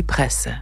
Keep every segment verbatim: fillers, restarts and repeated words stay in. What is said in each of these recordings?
die Presse.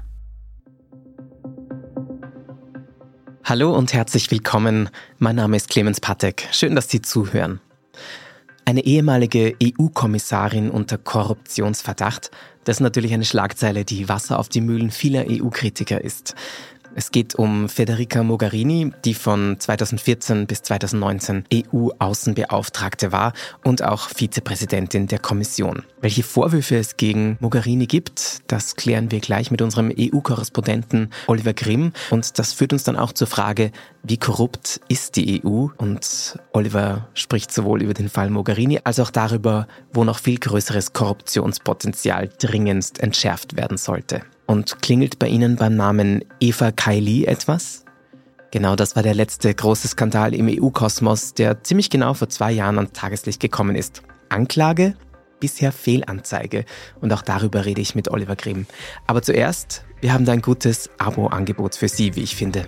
Hallo und herzlich willkommen. Mein Name ist Clemens Patek. Schön, dass Sie zuhören. Eine ehemalige E U-Kommissarin unter Korruptionsverdacht, das ist natürlich eine Schlagzeile, die Wasser auf die Mühlen vieler E U-Kritiker ist. Es geht um Federica Mogherini, die von zweitausendvierzehn bis zweitausendneunzehn E U-Außenbeauftragte war und auch Vizepräsidentin der Kommission. Welche Vorwürfe es gegen Mogherini gibt, das klären wir gleich mit unserem E U-Korrespondenten Oliver Grimm. Und das führt uns dann auch zur Frage, wie korrupt ist die E U? Und Oliver spricht sowohl über den Fall Mogherini als auch darüber, wo noch viel größeres Korruptionspotenzial dringendst entschärft werden sollte. Und klingelt bei Ihnen beim Namen Eva Kaili etwas? Genau, das war der letzte große Skandal im E U-Kosmos, der ziemlich genau vor zwei Jahren ans Tageslicht gekommen ist. Anklage? Bisher Fehlanzeige. Und auch darüber rede ich mit Oliver Grimm. Aber zuerst, wir haben da ein gutes Abo-Angebot für Sie, wie ich finde.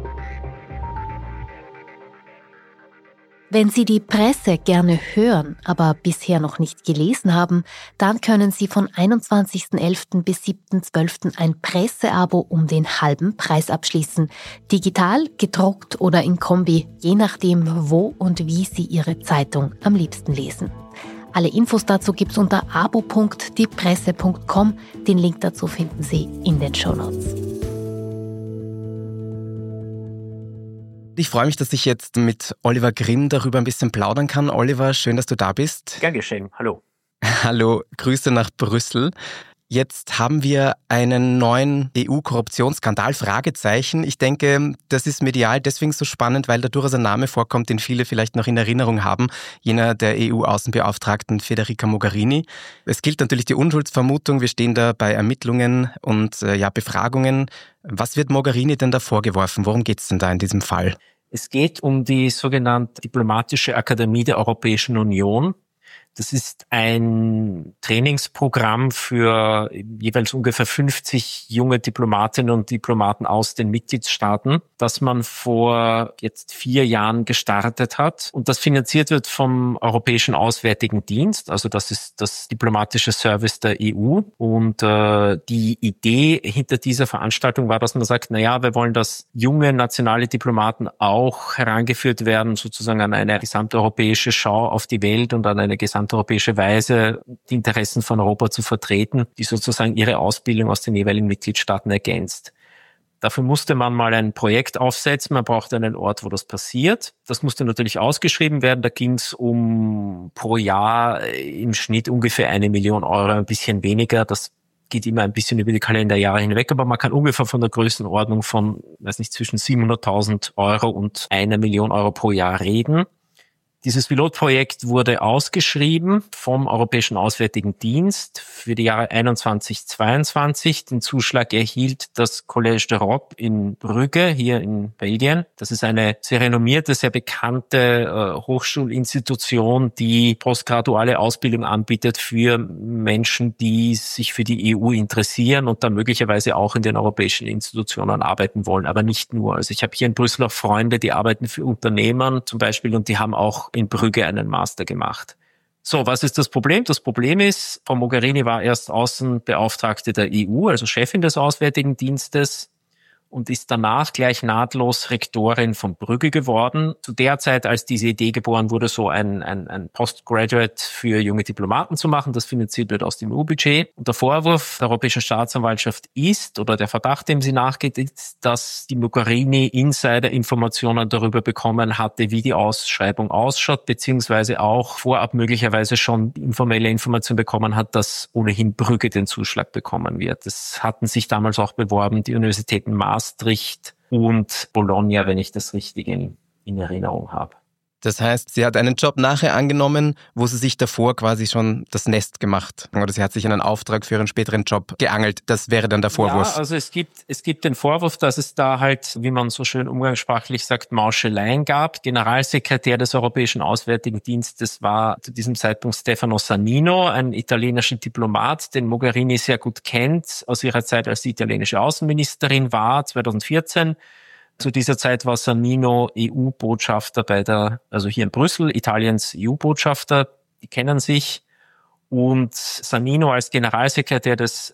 Wenn Sie die Presse gerne hören, aber bisher noch nicht gelesen haben, dann können Sie von einundzwanzigsten elften bis siebten zwölften ein Presseabo um den halben Preis abschließen. Digital, gedruckt oder in Kombi, je nachdem, wo und wie Sie Ihre Zeitung am liebsten lesen. Alle Infos dazu gibt's unter abo punkt die presse punkt com. Den Link dazu finden Sie in den Shownotes. Ich freue mich, dass ich jetzt mit Oliver Grimm darüber ein bisschen plaudern kann. Oliver, schön, dass du da bist. Gern geschehen. Hallo. Hallo, Grüße nach Brüssel. Jetzt haben wir einen neuen E U-Korruptionsskandal, Fragezeichen. Ich denke, das ist medial deswegen so spannend, weil da durchaus ein Name vorkommt, den viele vielleicht noch in Erinnerung haben, jener der E U-Außenbeauftragten Federica Mogherini. Es gilt natürlich die Unschuldsvermutung, wir stehen da bei Ermittlungen und äh, ja Befragungen. Was wird Mogherini denn da vorgeworfen? Worum geht es denn da in diesem Fall? Es geht um die sogenannte Diplomatische Akademie der Europäischen Union. Das ist ein Trainingsprogramm für jeweils ungefähr fünfzig junge Diplomatinnen und Diplomaten aus den Mitgliedstaaten, das man vor jetzt vier Jahren gestartet hat. Und das finanziert wird vom Europäischen Auswärtigen Dienst. Also das ist das diplomatische Service der E U. Und äh, die Idee hinter dieser Veranstaltung war, dass man sagt, na ja, wir wollen, dass junge nationale Diplomaten auch herangeführt werden, sozusagen an eine gesamteuropäische Schau auf die Welt und an eine gesamte europäische Weise die Interessen von Europa zu vertreten, die sozusagen ihre Ausbildung aus den jeweiligen Mitgliedstaaten ergänzt. Dafür musste man mal ein Projekt aufsetzen, man brauchte einen Ort, wo das passiert. Das musste natürlich ausgeschrieben werden, da ging es um pro Jahr im Schnitt ungefähr eine Million Euro, ein bisschen weniger, das geht immer ein bisschen über die Kalenderjahre hinweg, aber man kann ungefähr von der Größenordnung von, weiß nicht, zwischen siebenhunderttausend Euro und einer Million Euro pro Jahr reden. Dieses Pilotprojekt wurde ausgeschrieben vom Europäischen Auswärtigen Dienst für die Jahre einundzwanzig zweiundzwanzig. Den Zuschlag erhielt das Collège d'Europe in Brügge, hier in Belgien. Das ist eine sehr renommierte, sehr bekannte äh, Hochschulinstitution, die postgraduale Ausbildung anbietet für Menschen, die sich für die E U interessieren und dann möglicherweise auch in den europäischen Institutionen arbeiten wollen, aber nicht nur. Also ich habe hier in Brüssel auch Freunde, die arbeiten für Unternehmen zum Beispiel und die haben auch in Brügge einen Master gemacht. So, was ist das Problem? Das Problem ist, Frau Mogherini war erst Außenbeauftragte der E U, also Chefin des Auswärtigen Dienstes und ist danach gleich nahtlos Rektorin von Brügge geworden. Zu der Zeit, als diese Idee geboren wurde, so ein, ein, ein Postgraduate für junge Diplomaten zu machen, das finanziert wird aus dem E U-Budget. Und der Vorwurf der Europäischen Staatsanwaltschaft ist, oder der Verdacht, dem sie nachgeht, ist, dass die Mogherini Insider-Informationen darüber bekommen hatte, wie die Ausschreibung ausschaut, beziehungsweise auch vorab möglicherweise schon informelle Informationen bekommen hat, dass ohnehin Brügge den Zuschlag bekommen wird. Das hatten sich damals auch beworben, die Universitäten Maastricht und Bologna, wenn ich das richtig in, in Erinnerung habe. Das heißt, sie hat einen Job nachher angenommen, wo sie sich davor quasi schon das Nest gemacht. Oder sie hat sich einen Auftrag für ihren späteren Job geangelt. Das wäre dann der Vorwurf. Ja, also es gibt, es gibt den Vorwurf, dass es da halt, wie man so schön umgangssprachlich sagt, Mauscheleien gab. Generalsekretär des Europäischen Auswärtigen Dienstes war zu diesem Zeitpunkt Stefano Sannino, ein italienischer Diplomat, den Mogherini sehr gut kennt, aus ihrer Zeit als die italienische Außenministerin war, zweitausendvierzehn. Zu dieser Zeit war Sannino E U-Botschafter bei der, also hier in Brüssel, Italiens E U-Botschafter, die kennen sich. Und Sannino als Generalsekretär des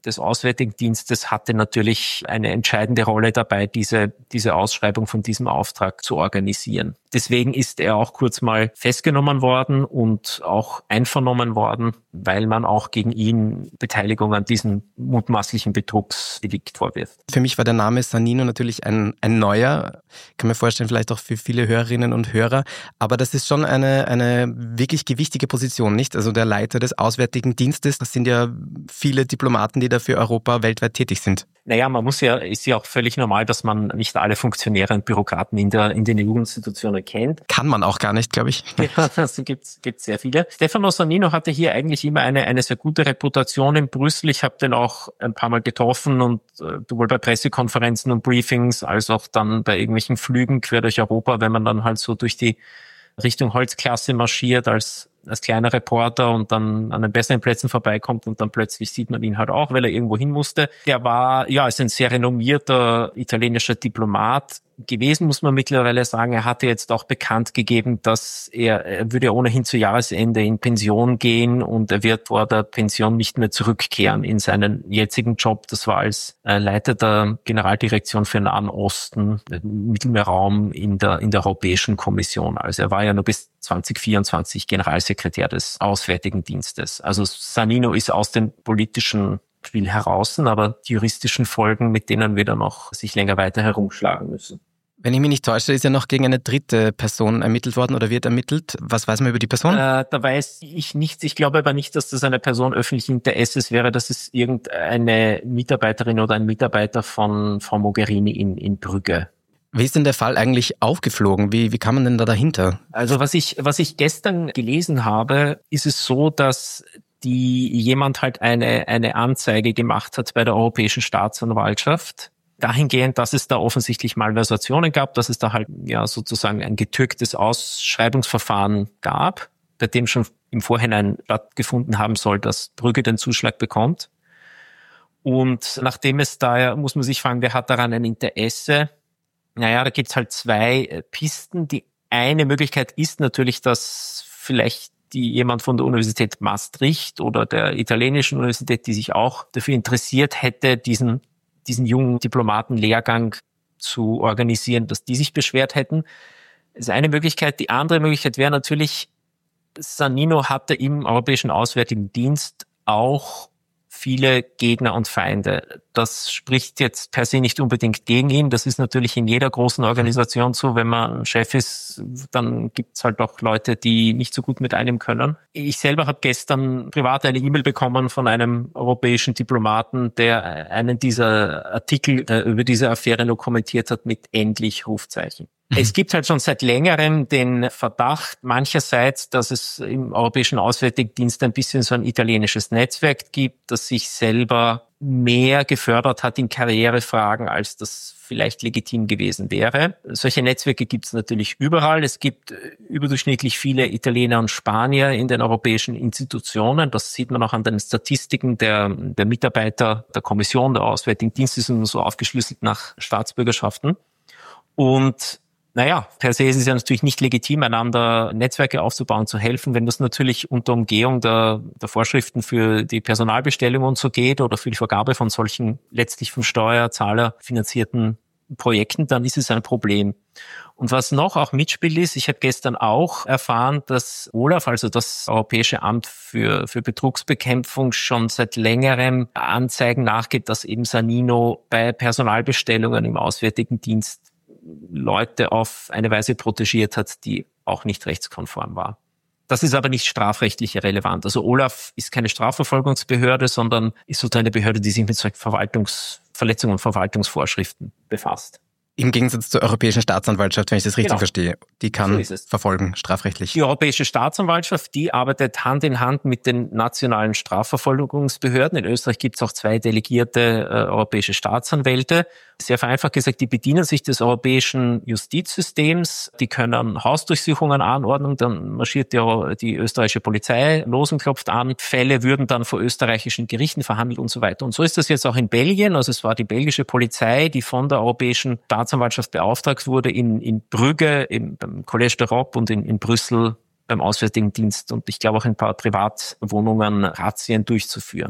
des Auswärtigen Dienstes hatte natürlich eine entscheidende Rolle dabei, diese, diese Ausschreibung von diesem Auftrag zu organisieren. Deswegen ist er auch kurz mal festgenommen worden und auch einvernommen worden, weil man auch gegen ihn Beteiligung an diesem mutmaßlichen Betrugsdelikt vorwirft. Für mich war der Name Sannino natürlich ein, ein neuer, kann mir vorstellen, vielleicht auch für viele Hörerinnen und Hörer, aber das ist schon eine, eine wirklich gewichtige Position, nicht? Also der Leiter des Auswärtigen Dienstes, das sind ja viele Diplomaten, die da für Europa weltweit tätig sind. Naja, man muss ja, ist ja auch völlig normal, dass man nicht alle Funktionäre und Bürokraten in der, in den E U-Institutionen kennt. Kann man auch gar nicht, glaube ich. Ja, also gibt's, gibt's sehr viele. Stefano Sannino hatte hier eigentlich immer eine, eine sehr gute Reputation in Brüssel. Ich habe den auch ein paar Mal getroffen und äh, sowohl bei Pressekonferenzen und Briefings als auch dann bei irgendwelchen Flügen quer durch Europa, wenn man dann halt so durch die Richtung Holzklasse marschiert als als kleiner Reporter und dann an den besseren Plätzen vorbeikommt und dann plötzlich sieht man ihn halt auch, weil er irgendwo hin musste. Der war, ja, ist ein sehr renommierter italienischer Diplomat gewesen, muss man mittlerweile sagen. Er hatte jetzt auch bekannt gegeben, dass er, er würde ohnehin zu Jahresende in Pension gehen und er wird vor der Pension nicht mehr zurückkehren in seinen jetzigen Job. Das war als Leiter der Generaldirektion für Nahen Osten, Mittelmeerraum in der, in der Europäischen Kommission. Also er war ja nur bis zwanzig vierundzwanzig Generalsekretär des Auswärtigen Dienstes. Also Sannino ist aus dem politischen Spiel heraus, aber die juristischen Folgen, mit denen wir dann noch sich länger weiter herumschlagen müssen. Wenn ich mich nicht täusche, ist ja noch gegen eine dritte Person ermittelt worden oder wird ermittelt. Was weiß man über die Person? Äh, da weiß ich nichts. Ich glaube aber nicht, dass das eine Person öffentlichen Interesses wäre. Das ist irgendeine Mitarbeiterin oder ein Mitarbeiter von Frau Mogherini in, in Brügge. Wie ist denn der Fall eigentlich aufgeflogen? Wie, wie kam man denn da dahinter? Also was ich, was ich gestern gelesen habe, ist es so, dass die jemand halt eine, eine Anzeige gemacht hat bei der Europäischen Staatsanwaltschaft. Dahingehend, dass es da offensichtlich Malversationen gab, dass es da halt ja sozusagen ein getürktes Ausschreibungsverfahren gab, bei dem schon im Vorhinein stattgefunden haben soll, dass Brügge den Zuschlag bekommt. Und nachdem es da, muss man sich fragen, wer hat daran ein Interesse? Naja, da gibt's halt zwei Pisten. Die eine Möglichkeit ist natürlich, dass vielleicht die jemand von der Universität Maastricht oder der italienischen Universität, die sich auch dafür interessiert hätte, diesen diesen jungen Diplomatenlehrgang zu organisieren, dass die sich beschwert hätten. Das ist eine Möglichkeit. Die andere Möglichkeit wäre natürlich, Sannino hatte im Europäischen Auswärtigen Dienst auch viele Gegner und Feinde. Das spricht jetzt per se nicht unbedingt gegen ihn. Das ist natürlich in jeder großen Organisation so. Wenn man Chef ist, dann gibt's halt auch Leute, die nicht so gut mit einem können. Ich selber habe gestern privat eine E-Mail bekommen von einem europäischen Diplomaten, der einen dieser Artikel äh, über diese Affäre nur kommentiert hat mit endlich Rufzeichen. Es gibt halt schon seit längerem den Verdacht mancherseits, dass es im Europäischen Auswärtigen Dienst ein bisschen so ein italienisches Netzwerk gibt, das sich selber mehr gefördert hat in Karrierefragen, als das vielleicht legitim gewesen wäre. Solche Netzwerke gibt es natürlich überall. Es gibt überdurchschnittlich viele Italiener und Spanier in den europäischen Institutionen. Das sieht man auch an den Statistiken der, der Mitarbeiter der Kommission, der Auswärtigen Dienste, sind so aufgeschlüsselt nach Staatsbürgerschaften. Und naja, per se ist es ja natürlich nicht legitim, einander Netzwerke aufzubauen, zu helfen. Wenn das natürlich unter Umgehung der, der Vorschriften für die Personalbestellung und so geht oder für die Vergabe von solchen letztlich vom Steuerzahler finanzierten Projekten, dann ist es ein Problem. Und was noch auch mitspielt ist, ich habe gestern auch erfahren, dass OLAF, also das Europäische Amt für, für Betrugsbekämpfung, schon seit längerem Anzeigen nachgeht, dass eben Sannino bei Personalbestellungen im Auswärtigen Dienst Leute auf eine Weise protegiert hat, die auch nicht rechtskonform war. Das ist aber nicht strafrechtlich relevant. Also OLAF ist keine Strafverfolgungsbehörde, sondern ist sozusagen eine Behörde, die sich mit solchen Verwaltungsverletzungen und Verwaltungsvorschriften befasst. Im Gegensatz zur Europäischen Staatsanwaltschaft, wenn ich das richtig Genau. verstehe. Die kann So verfolgen, strafrechtlich. Die Europäische Staatsanwaltschaft, die arbeitet Hand in Hand mit den nationalen Strafverfolgungsbehörden. In Österreich gibt es auch zwei delegierte äh, europäische Staatsanwälte. Sehr vereinfacht gesagt, die bedienen sich des europäischen Justizsystems. Die können Hausdurchsuchungen anordnen. Dann marschiert die, die österreichische Polizei los und klopft an. Fälle würden dann vor österreichischen Gerichten verhandelt und so weiter. Und so ist das jetzt auch in Belgien. Also es war die belgische Polizei, die von der Europäischen Staatsanwaltschaft beauftragt wurde, in, in Brügge, im, beim Collège d'Europe und in, in Brüssel beim Auswärtigen Dienst und ich glaube auch in ein paar Privatwohnungen Razzien durchzuführen.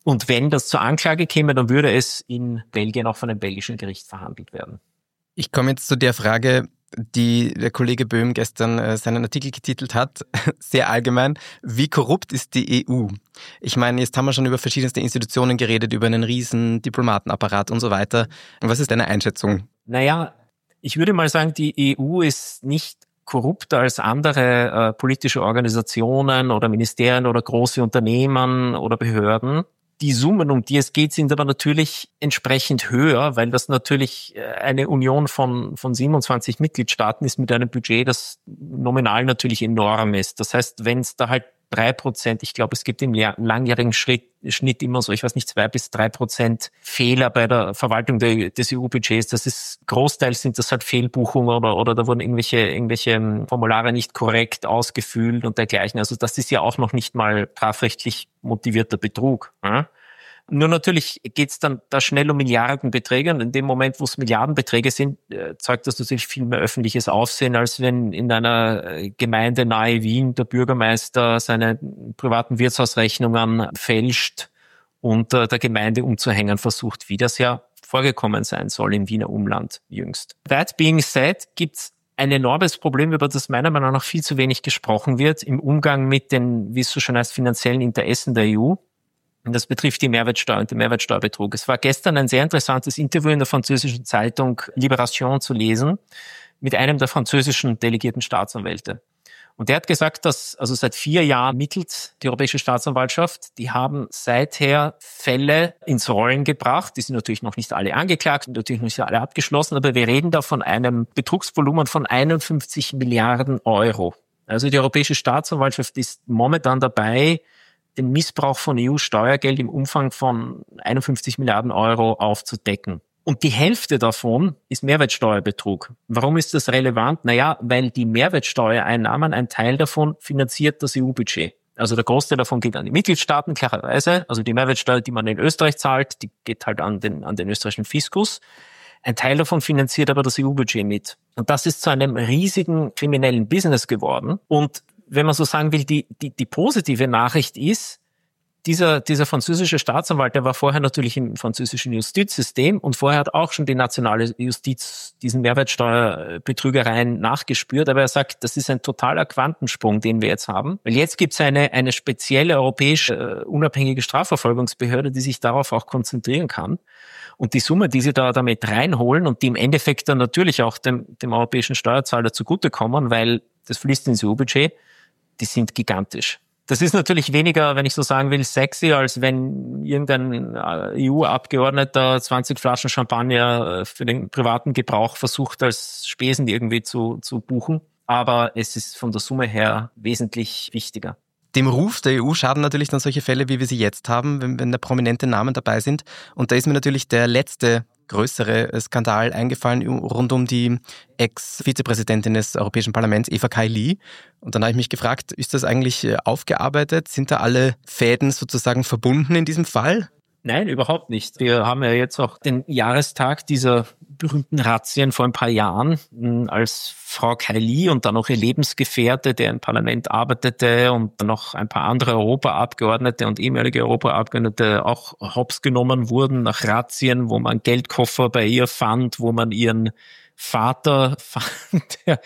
Und wenn das zur Anklage käme, dann würde es in Belgien auch von einem belgischen Gericht verhandelt werden. Ich komme jetzt zu der Frage, die der Kollege Böhm gestern äh, seinen Artikel getitelt hat, sehr allgemein. Wie korrupt ist die E U? Ich meine, jetzt haben wir schon über verschiedenste Institutionen geredet, über einen riesen Diplomatenapparat und so weiter. Was ist deine Einschätzung? Naja, ich würde mal sagen, die E U ist nicht korrupter als andere äh, politische Organisationen oder Ministerien oder große Unternehmen oder Behörden. Die Summen, um die es geht, sind aber natürlich entsprechend höher, weil das natürlich eine Union von von siebenundzwanzig Mitgliedstaaten ist mit einem Budget, das nominal natürlich enorm ist. Das heißt, wenn es da halt drei Prozent, ich glaube, es gibt im langjährigen Schritt, Schnitt immer so, ich weiß nicht, zwei bis drei Prozent Fehler bei der Verwaltung der, des E U-Budgets. Das ist, großteils sind das halt Fehlbuchungen oder, oder da wurden irgendwelche, irgendwelche Formulare nicht korrekt ausgefüllt und dergleichen. Also das ist ja auch noch nicht mal strafrechtlich motivierter Betrug. Ja? Nur natürlich geht's dann da schnell um Milliardenbeträge und in dem Moment, wo es Milliardenbeträge sind, zeugt das natürlich viel mehr öffentliches Aufsehen, als wenn in einer Gemeinde nahe Wien der Bürgermeister seine privaten Wirtshausrechnungen fälscht und der Gemeinde umzuhängen versucht, wie das ja vorgekommen sein soll im Wiener Umland jüngst. That being said, gibt's ein enormes Problem, über das meiner Meinung nach viel zu wenig gesprochen wird, im Umgang mit den, wie es so schön heißt, finanziellen Interessen der E U. Und das betrifft die Mehrwertsteuer und den Mehrwertsteuerbetrug. Es war gestern ein sehr interessantes Interview in der französischen Zeitung Libération zu lesen mit einem der französischen delegierten Staatsanwälte. Und der hat gesagt, dass also seit vier Jahren mittelt die Europäische Staatsanwaltschaft. Die haben seither Fälle ins Rollen gebracht. Die sind natürlich noch nicht alle angeklagt und natürlich noch nicht alle abgeschlossen. Aber wir reden da von einem Betrugsvolumen von einundfünfzig Milliarden Euro. Also die Europäische Staatsanwaltschaft ist momentan dabei, den Missbrauch von E U-Steuergeld im Umfang von einundfünfzig Milliarden Euro aufzudecken. Und die Hälfte davon ist Mehrwertsteuerbetrug. Warum ist das relevant? Naja, weil die Mehrwertsteuereinnahmen, ein Teil davon finanziert das E U-Budget. Also der Großteil davon geht an die Mitgliedstaaten, klarerweise. Also die Mehrwertsteuer, die man in Österreich zahlt, die geht halt an den, an den österreichischen Fiskus. Ein Teil davon finanziert aber das E U-Budget mit. Und das ist zu einem riesigen kriminellen Business geworden. Und wenn man so sagen will, die, die, die positive Nachricht ist, dieser, dieser französische Staatsanwalt, der war vorher natürlich im französischen Justizsystem und vorher hat auch schon die nationale Justiz diesen Mehrwertsteuerbetrügereien nachgespürt, aber er sagt, das ist ein totaler Quantensprung, den wir jetzt haben, weil jetzt gibt es eine, eine spezielle europäische unabhängige Strafverfolgungsbehörde, die sich darauf auch konzentrieren kann. Und die Summe, die sie da damit reinholen und die im Endeffekt dann natürlich auch dem, dem europäischen Steuerzahler zugutekommen, weil das fließt ins E U-Budget, die sind gigantisch. Das ist natürlich weniger, wenn ich so sagen will, sexy, als wenn irgendein E U-Abgeordneter zwanzig Flaschen Champagner für den privaten Gebrauch versucht, als Spesen irgendwie zu, zu buchen. Aber es ist von der Summe her wesentlich wichtiger. Dem Ruf der E U schaden natürlich dann solche Fälle, wie wir sie jetzt haben, wenn, wenn da prominente Namen dabei sind. Und da ist mir natürlich der letzte größere Skandal eingefallen rund um die Ex-Vizepräsidentin des Europäischen Parlaments, Eva Kaili. Und dann habe ich mich gefragt, ist das eigentlich aufgearbeitet? Sind da alle Fäden sozusagen verbunden in diesem Fall? Nein, überhaupt nicht. Wir haben ja jetzt auch den Jahrestag dieser berühmten Razzien vor ein paar Jahren, als Frau Kaili und dann noch ihr Lebensgefährte, der im Parlament arbeitete, und noch ein paar andere Europaabgeordnete und ehemalige Europaabgeordnete auch hops genommen wurden nach Razzien, wo man Geldkoffer bei ihr fand, wo man ihren Vater fand, der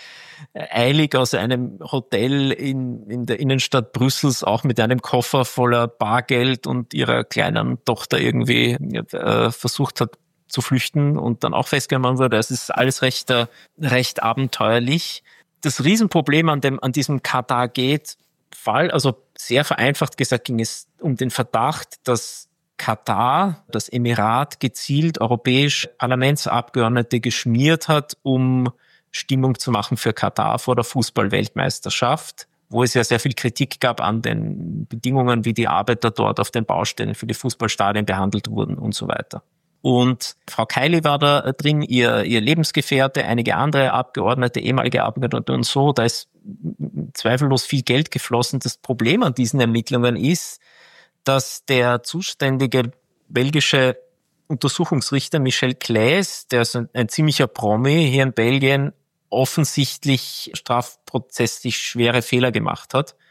eilig aus einem Hotel in, in der Innenstadt Brüssels auch mit einem Koffer voller Bargeld und ihrer kleinen Tochter irgendwie äh, versucht hat zu flüchten und dann auch festgenommen wurde. Es ist alles recht, äh, recht abenteuerlich. Das Riesenproblem an dem, an diesem Qatar-Gate-Fall, also sehr vereinfacht gesagt, ging es um den Verdacht, dass Katar, das Emirat, gezielt europäische Parlamentsabgeordnete geschmiert hat, um Stimmung zu machen für Katar vor der Fußball-Weltmeisterschaft, wo es ja sehr viel Kritik gab an den Bedingungen, wie die Arbeiter dort auf den Baustellen für die Fußballstadien behandelt wurden und so weiter. Und Frau Kaili war da drin, ihr, ihr Lebensgefährte, einige andere Abgeordnete, ehemalige Abgeordnete und so. Da ist zweifellos viel Geld geflossen. Das Problem an diesen Ermittlungen ist, dass der zuständige belgische Untersuchungsrichter Michel Claes, der ist ein, ein ziemlicher Promi hier in Belgien, offensichtlich strafprozesslich schwere Fehler gemacht hat.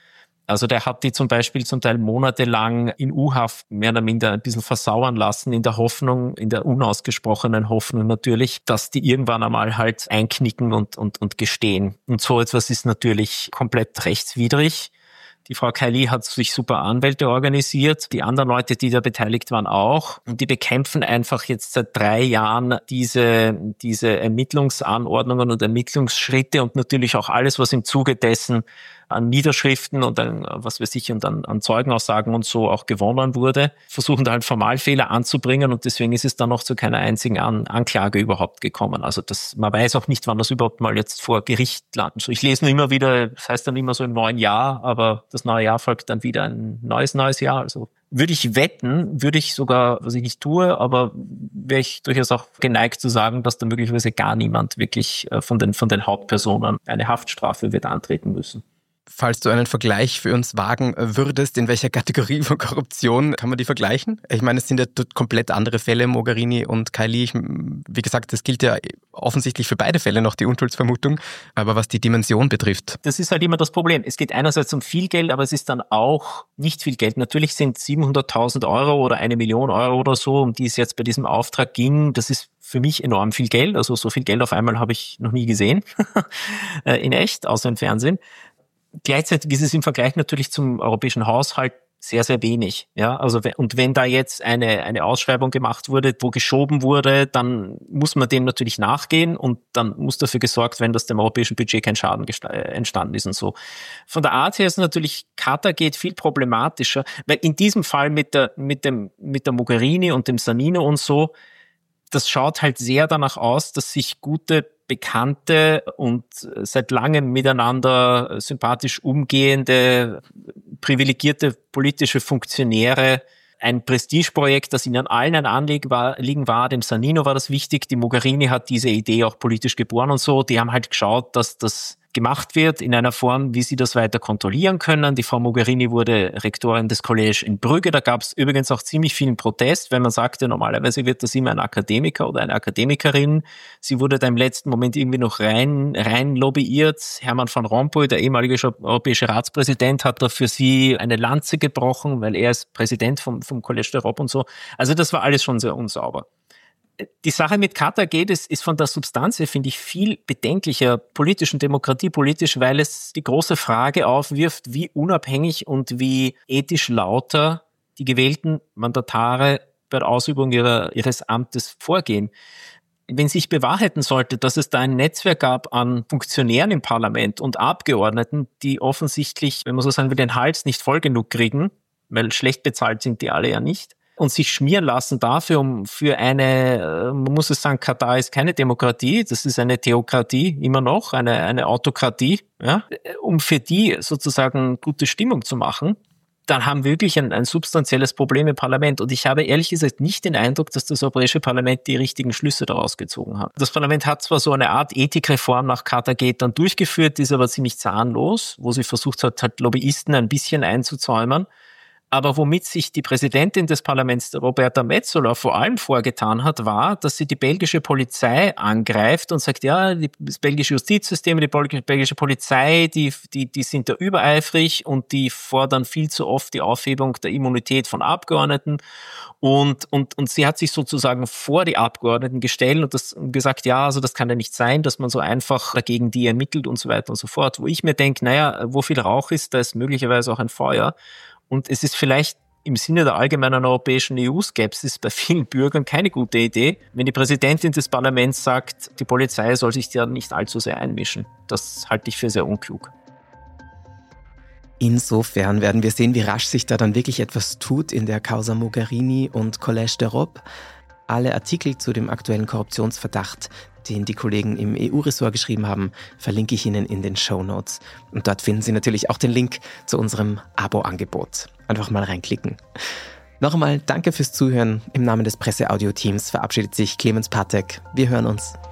Also der hat die zum Beispiel zum Teil monatelang in U-Haft mehr oder minder ein bisschen versauern lassen, in der Hoffnung, in der unausgesprochenen Hoffnung natürlich, dass die irgendwann einmal halt einknicken und, und, und gestehen. Und so etwas ist natürlich komplett rechtswidrig. Die Frau Kaili hat sich super Anwälte organisiert, die anderen Leute, die da beteiligt waren, auch. Und die bekämpfen einfach jetzt seit drei Jahren diese, diese Ermittlungsanordnungen und Ermittlungsschritte und natürlich auch alles, was im Zuge dessen an Niederschriften und an, was weiß ich, und an, an Zeugenaussagen und so auch gewonnen wurde, versuchen da halt Formalfehler anzubringen und deswegen ist es dann noch zu keiner einzigen an, Anklage überhaupt gekommen. Also das, man weiß auch nicht, wann das überhaupt mal jetzt vor Gericht landen soll. Ich lese nur immer wieder, das heißt dann immer so im neuen Jahr, aber das neue Jahr folgt dann wieder ein neues, neues Jahr. Also würde ich wetten, würde ich sogar, was ich nicht tue, aber wäre ich durchaus auch geneigt zu sagen, dass da möglicherweise gar niemand wirklich von den, von den Hauptpersonen eine Haftstrafe wird antreten müssen. Falls du einen Vergleich für uns wagen würdest, in welcher Kategorie von Korruption kann man die vergleichen? Ich meine, es sind ja komplett andere Fälle, Mogherini und Kaili. Ich, wie gesagt, das gilt ja offensichtlich für beide Fälle noch, die Unschuldsvermutung. Aber was die Dimension betrifft. Das ist halt immer das Problem. Es geht einerseits um viel Geld, aber es ist dann auch nicht viel Geld. Natürlich sind siebenhunderttausend Euro oder eine Million Euro oder so, um die es jetzt bei diesem Auftrag ging, das ist für mich enorm viel Geld. Also so viel Geld auf einmal habe ich noch nie gesehen. In echt, außer im Fernsehen. Gleichzeitig ist es im Vergleich natürlich zum europäischen Haushalt sehr, sehr wenig. Ja, also, und wenn da jetzt eine, eine Ausschreibung gemacht wurde, wo geschoben wurde, dann muss man dem natürlich nachgehen und dann muss dafür gesorgt werden, dass dem europäischen Budget kein Schaden entstanden ist und so. Von der Art her ist natürlich Qatargate viel problematischer, weil in diesem Fall mit der, mit dem, mit der Mogherini und dem Sannino und so, das schaut halt sehr danach aus, dass sich gute bekannte und seit langem miteinander sympathisch umgehende, privilegierte politische Funktionäre ein Prestigeprojekt, das ihnen allen ein Anliegen war, war, dem Sannino war das wichtig, die Mogherini hat diese Idee auch politisch geboren und so, die haben halt geschaut, dass das gemacht wird in einer Form, wie sie das weiter kontrollieren können. Die Frau Mogherini wurde Rektorin des Collège in Brügge. Da gab es übrigens auch ziemlich vielen Protest, weil man sagte, normalerweise wird das immer ein Akademiker oder eine Akademikerin. Sie wurde da im letzten Moment irgendwie noch rein, rein lobbyiert. Hermann van Rompuy, der ehemalige europäische Ratspräsident, hat da für sie eine Lanze gebrochen, weil er ist Präsident vom, vom Collège d'Europe und so. Also das war alles schon sehr unsauber. Die Sache mit Qatargate ist, ist von der Substanz her, finde ich, viel bedenklicher politisch und demokratiepolitisch, weil es die große Frage aufwirft, wie unabhängig und wie ethisch lauter die gewählten Mandatare bei der Ausübung ihrer, ihres Amtes vorgehen. Wenn sich bewahrheiten sollte, dass es da ein Netzwerk gab an Funktionären im Parlament und Abgeordneten, die offensichtlich, wenn man so sagen will, den Hals nicht voll genug kriegen, weil schlecht bezahlt sind die alle ja nicht, und sich schmieren lassen dafür, um für eine, man muss es sagen, Katar ist keine Demokratie, das ist eine Theokratie immer noch, eine, eine Autokratie, ja, um für die sozusagen gute Stimmung zu machen, dann haben wir wirklich ein, ein substanzielles Problem im Parlament. Und ich habe ehrlich gesagt nicht den Eindruck, dass das Europäische Parlament die richtigen Schlüsse daraus gezogen hat. Das Parlament hat zwar so eine Art Ethikreform nach Qatargate dann durchgeführt, die ist aber ziemlich zahnlos, wo sie versucht hat, halt Lobbyisten ein bisschen einzuzäumen. Aber womit sich die Präsidentin des Parlaments, Roberta Metsola, vor allem vorgetan hat, war, dass sie die belgische Polizei angreift und sagt, ja, das belgische Justizsystem, die belgische Polizei, die, die, die sind da übereifrig und die fordern viel zu oft die Aufhebung der Immunität von Abgeordneten. Und, und, und sie hat sich sozusagen vor die Abgeordneten gestellt und das und gesagt, ja, also das kann ja nicht sein, dass man so einfach dagegen die ermittelt und so weiter und so fort. Wo ich mir denke, naja, wo viel Rauch ist, da ist möglicherweise auch ein Feuer. Und es ist vielleicht im Sinne der allgemeinen europäischen E U-Skepsis bei vielen Bürgern keine gute Idee, wenn die Präsidentin des Parlaments sagt, die Polizei soll sich da nicht allzu sehr einmischen. Das halte ich für sehr unklug. Insofern werden wir sehen, wie rasch sich da dann wirklich etwas tut in der Causa Mogherini und Collège d'Europe. Alle Artikel zu dem aktuellen Korruptionsverdacht, den die Kollegen im E U-Ressort geschrieben haben, verlinke ich Ihnen in den Shownotes. Und dort finden Sie natürlich auch den Link zu unserem Abo-Angebot. Einfach mal reinklicken. Noch einmal danke fürs Zuhören. Im Namen des Presse-Audio-Teams verabschiedet sich Clemens Patek. Wir hören uns.